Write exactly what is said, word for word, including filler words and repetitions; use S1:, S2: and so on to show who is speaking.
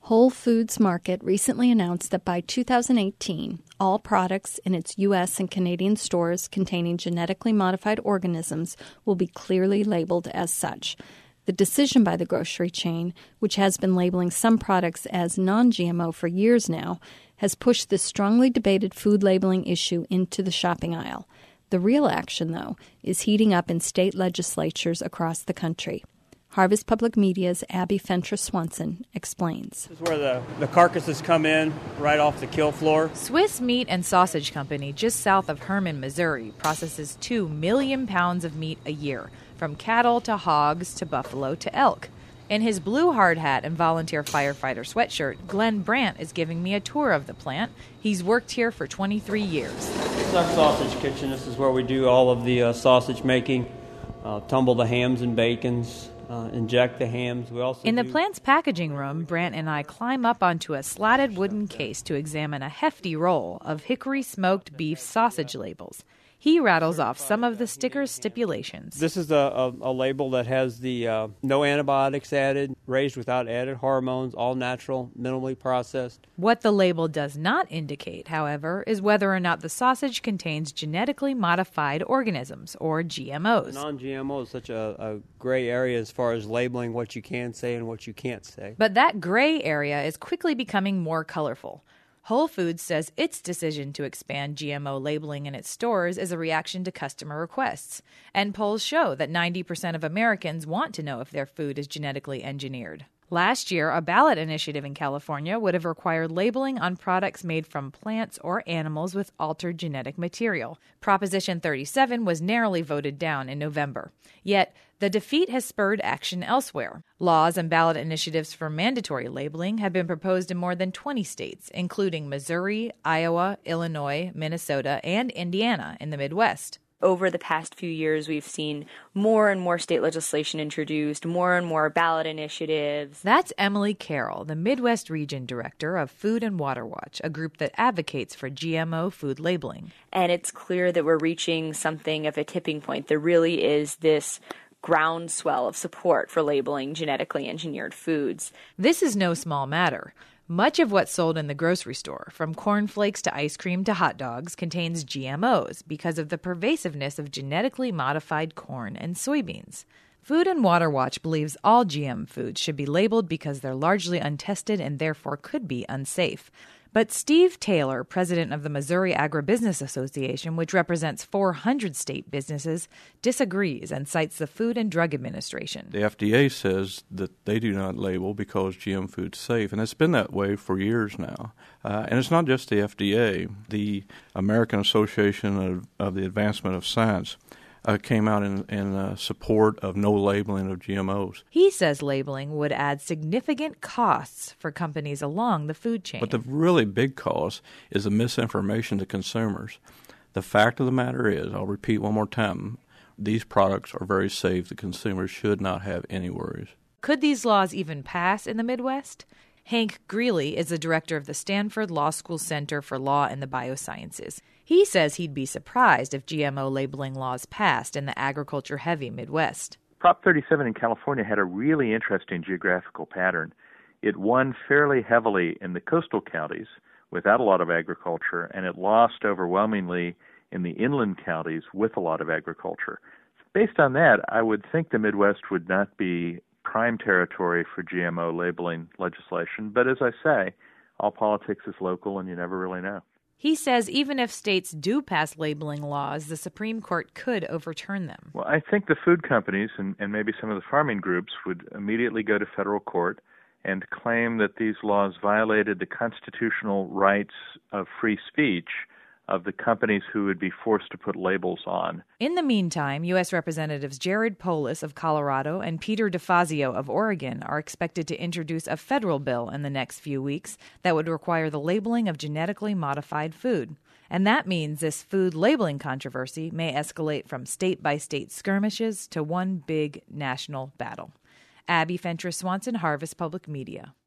S1: Whole Foods Market recently announced that by two thousand eighteen, all products in its U S and Canadian stores containing genetically modified organisms will be clearly labeled as such. The decision by the grocery chain, which has been labeling some products as non-G M O for years now, has pushed this strongly debated food labeling issue into the shopping aisle. The real action, though, is heating up in state legislatures across the country. Harvest Public Media's Abby Fentress-Swanson explains.
S2: This is where the, the carcasses come in, right off the kill floor.
S3: Swiss Meat and Sausage Company, just south of Hermann, Missouri, processes two million pounds of meat a year, from cattle to hogs to buffalo to elk. In his blue hard hat and volunteer firefighter sweatshirt, Glenn Brandt is giving me a tour of the plant. He's worked here for twenty-three years.
S2: This is our sausage kitchen. This is where we do all of the uh, sausage making, uh, tumble the hams and bacons, uh, inject the hams. We also
S3: In the
S2: do-
S3: plant's packaging room, Brandt and I climb up onto a slatted wooden case to examine a hefty roll of hickory smoked beef sausage labels. He rattles off some of the sticker's stipulations.
S2: This is a, a, a label that has the uh, no antibiotics added, raised without added hormones, all natural, minimally processed.
S3: What the label does not indicate, however, is whether or not the sausage contains genetically modified organisms, or G M Os.
S2: Non-G M O is such a, a gray area as far as labeling what you can say and what you can't say.
S3: But that gray area is quickly becoming more colorful. Whole Foods says its decision to expand G M O labeling in its stores is a reaction to customer requests. And polls show that ninety percent of Americans want to know if their food is genetically engineered. Last year, a ballot initiative in California would have required labeling on products made from plants or animals with altered genetic material. Proposition thirty-seven was narrowly voted down in November. Yet, the defeat has spurred action elsewhere. Laws and ballot initiatives for mandatory labeling have been proposed in more than twenty states, including Missouri, Iowa, Illinois, Minnesota, and Indiana in the Midwest.
S4: Over the past few years, we've seen more and more state legislation introduced, more and more ballot initiatives.
S3: That's Emily Carroll, the Midwest Region Director of Food and Water Watch, a group that advocates for G M O food labeling.
S4: And it's clear that we're reaching something of a tipping point. There really is this groundswell of support for labeling genetically engineered foods.
S3: This is no small matter. Much of what's sold in the grocery store, from cornflakes to ice cream to hot dogs, contains G M Os because of the pervasiveness of genetically modified corn and soybeans. Food and Water Watch believes all G M foods should be labeled because they're largely untested and therefore could be unsafe. But Steve Taylor, president of the Missouri Agribusiness Association, which represents four hundred state businesses, disagrees and cites the Food and Drug Administration.
S5: The F D A says that they do not label because G M food's safe, and it's been that way for years now. Uh, and it's not just the F D A. The American Association of, of the Advancement of Science Uh, came out in, in uh, support of no labeling of G M Os.
S3: He says labeling would add significant costs for companies along the food chain.
S5: But the really big cost is the misinformation to consumers. The fact of the matter is, I'll repeat one more time, these products are very safe. The consumers should not have any worries.
S3: Could these laws even pass in the Midwest? Hank Greeley is the director of the Stanford Law School Center for Law and the Biosciences. He says he'd be surprised if G M O labeling laws passed in the agriculture-heavy Midwest.
S6: Prop thirty-seven in California had a really interesting geographical pattern. It won fairly heavily in the coastal counties without a lot of agriculture, and it lost overwhelmingly in the inland counties with a lot of agriculture. Based on that, I would think the Midwest would not be prime territory for G M O labeling legislation. But as I say, all politics is local, and you never really know.
S3: He says even if states do pass labeling laws, the Supreme Court could overturn them.
S6: Well, I think the food companies and, and maybe some of the farming groups would immediately go to federal court and claim that these laws violated the constitutional rights of free speech of the companies who would be forced to put labels on.
S3: In the meantime, U S Representatives Jared Polis of Colorado and Peter DeFazio of Oregon are expected to introduce a federal bill in the next few weeks that would require the labeling of genetically modified food. And that means this food labeling controversy may escalate from state-by-state skirmishes to one big national battle. Abby Fentress-Swanson, Harvest Public Media.